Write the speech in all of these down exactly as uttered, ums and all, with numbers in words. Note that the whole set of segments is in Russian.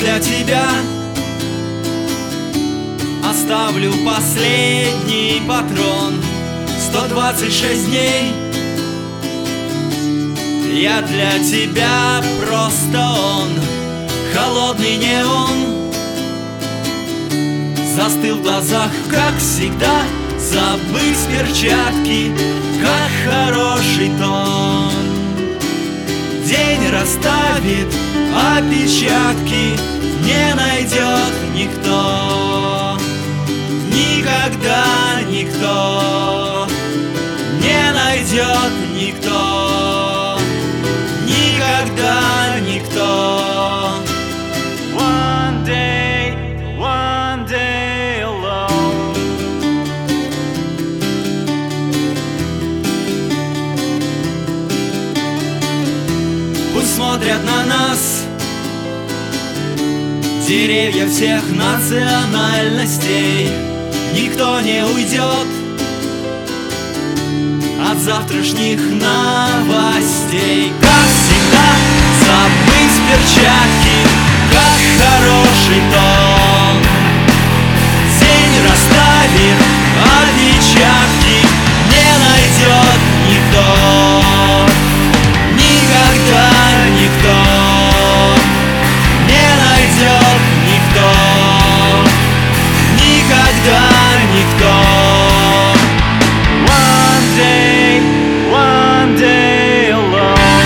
для тебя оставлю последний патрон. Сто двадцать шесть дней я для тебя просто он. Холодный неон застыл в глазах, как всегда. Забыть перчатки, как хороший тон. День расставит опечатки, не найдет никто. Никогда никто не найдет никто. Никогда никто. One day, one day alone. Пусть смотрят на нас деревья всех национальностей. Никто не уйдет от завтрашних новостей. Как всегда, забыть перчатки, как хороший тон. День расставит опечатки, не найдет никто. Никогда никто не найдет никто. Никогда никто. One day, one day alone.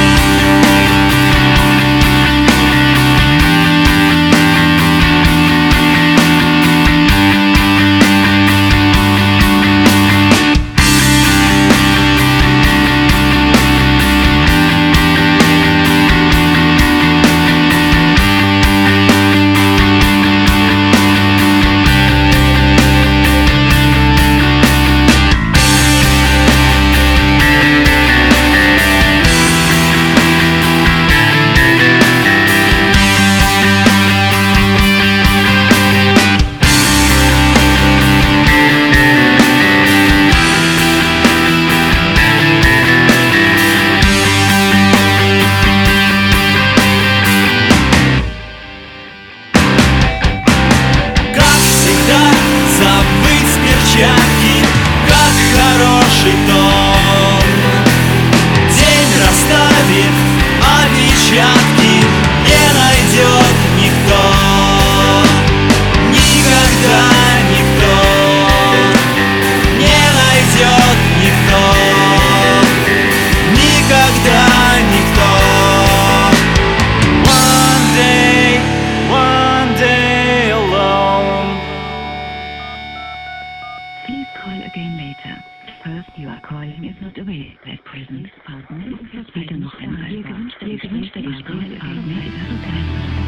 Как хороший тон. День расставит опечатки, не найдет никто. Никогда никто не найдет никто. Никогда никто. One day, one day alone. Please call again later. First, your calling is not available at present. Partner ist bitte noch einmal. Ihr gewünschter Gesprächspartner ist